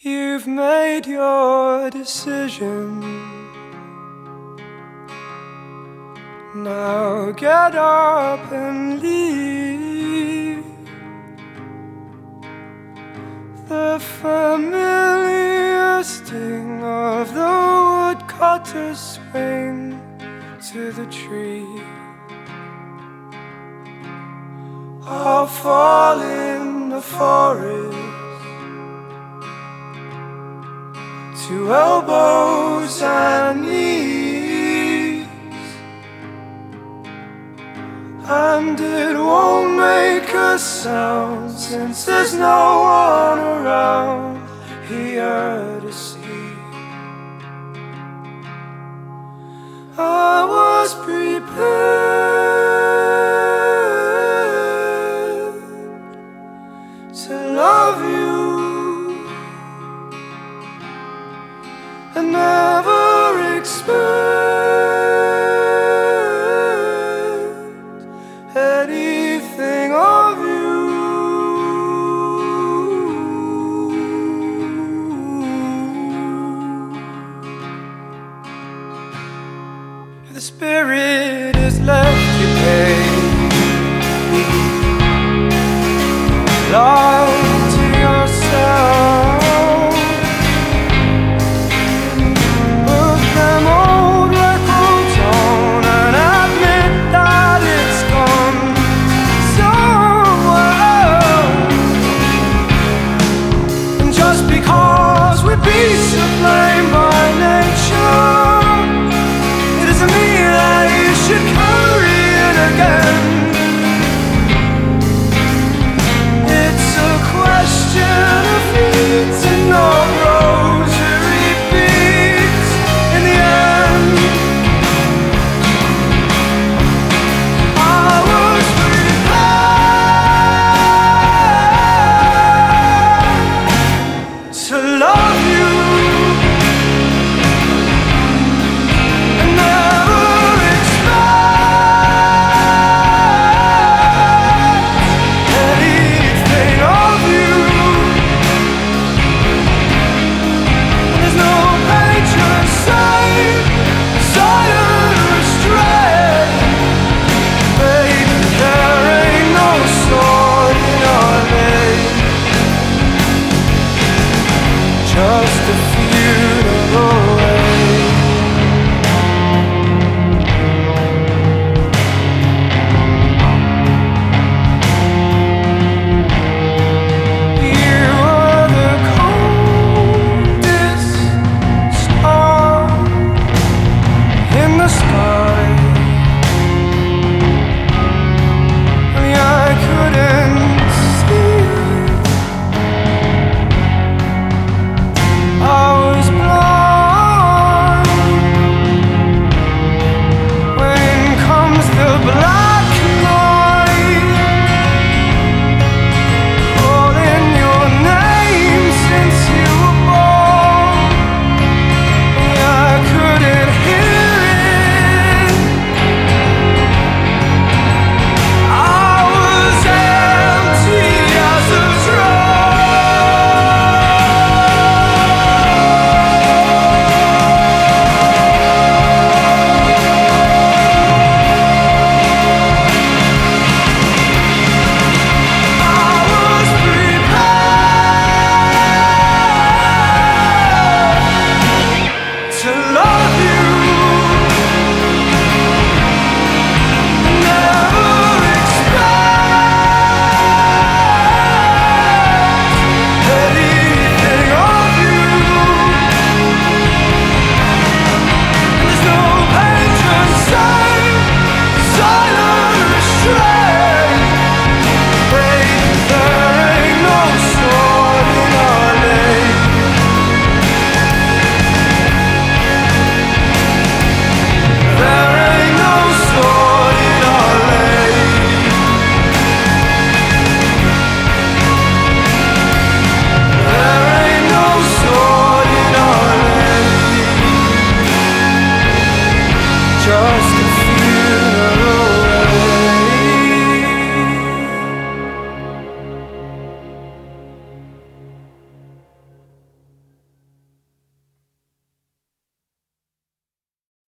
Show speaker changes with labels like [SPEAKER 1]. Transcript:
[SPEAKER 1] You've made your decision. Now get up and leave. The familiar sting of the woodcutter's swing to the tree. I'll fall in the forest to elbows and knees, and it won't make a sound since there's no one around here to see. I was prepared to love you and never expect anything of you. If the spirit is left you, babe, lie to yourself. Beasts of flame by nature, it isn't me that you should carry it again. It's a question of needs and not rosary beads in the end. I was prepared to love you. Just a funeral.